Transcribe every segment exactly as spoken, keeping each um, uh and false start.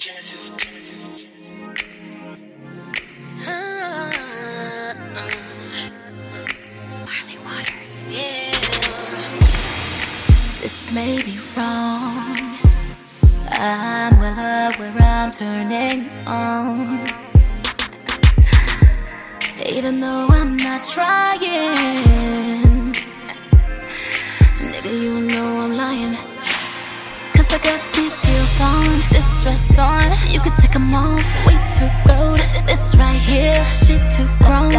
Genesis. Genesis. Marley Waters. Yeah. This may be wrong. I'm well aware I'm turning on. Even though I'm not trying, nigga, you know I'm lying. Cause I got these heels on, this dress on. You could take them off, way too thrown. This right here, shit too grown.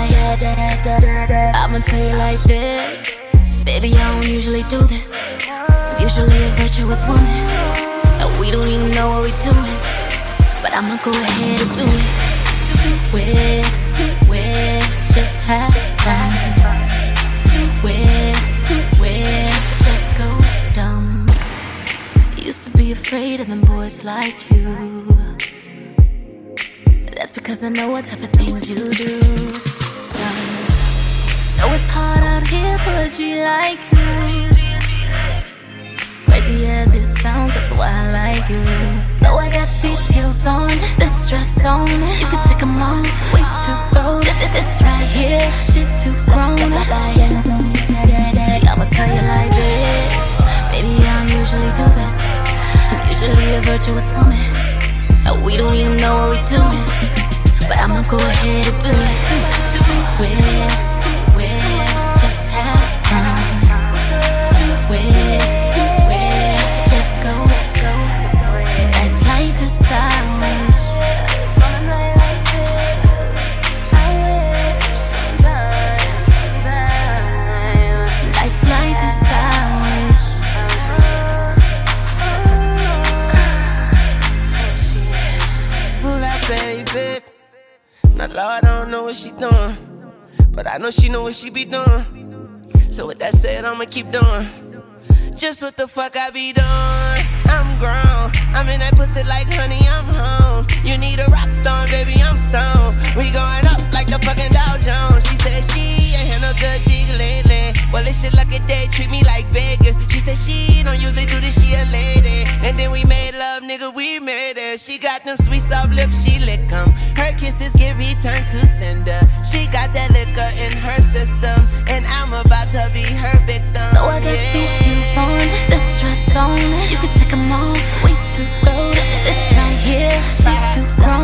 I'ma tell you like this, baby, I don't usually do this. I'm usually a virtuous woman, and we don't even know what we're doing. But I'ma go ahead and do it. Do it, do it, just have fun. Do it, do it, just go dumb. Used to be afraid of them boys like you. That's because I know what type of things you do. Dumb. Know it's hard out here for a G like you. Crazy as it sounds, that's why I like you. So I got these heels on, this dress on. You could take them off, way too thrown. This right here, shit too grown. See, I'ma tell you like this, baby, I don't usually do this. I'm usually a virtuous woman, and we don't even know what we're doing. But I'ma go ahead and do it. Do, do, do it, do it, just have fun. Do it, do it, just go, go. That's like a sandwich. Nights like a sandwich. Fool that baby. Now Lord, I don't know what she doing, but I know she know what she be doing. So with that said, I'ma keep doing just what the fuck I be doing. I'm grown, I'm in that pussy like honey, I'm home. You need a rock star, baby, I'm stoned. We going up like the fucking Dow Jones. She said she ain't had no good dick lately. Well, this shit like a day, treat me like Vegas. She said she don't usually do this, she a lady. And then we made love, nigga, we made it. She got them sweet soft lips, she lick them. Her kisses get returned to sender. She got that liquor in her system, and I'm about to be her victim. So I got yeah. these heels on, this dress on. You could take them off, way too thrown. This right here, she too grown.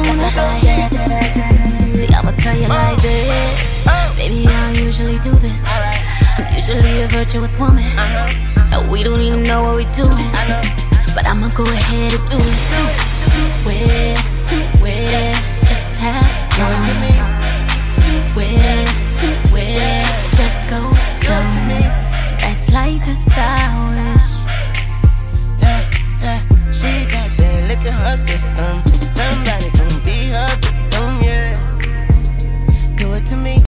See, I'ma tell you like this, baby, I don't usually do this. I'm usually a virtuous woman, and we don't even know what we're doing. But I'ma go ahead and do it. Do, do, do it, do it, just have fun. Do it, do it, just go dumb. That's like a sandwich. Yeah, yeah, she got that lick in her system. Somebody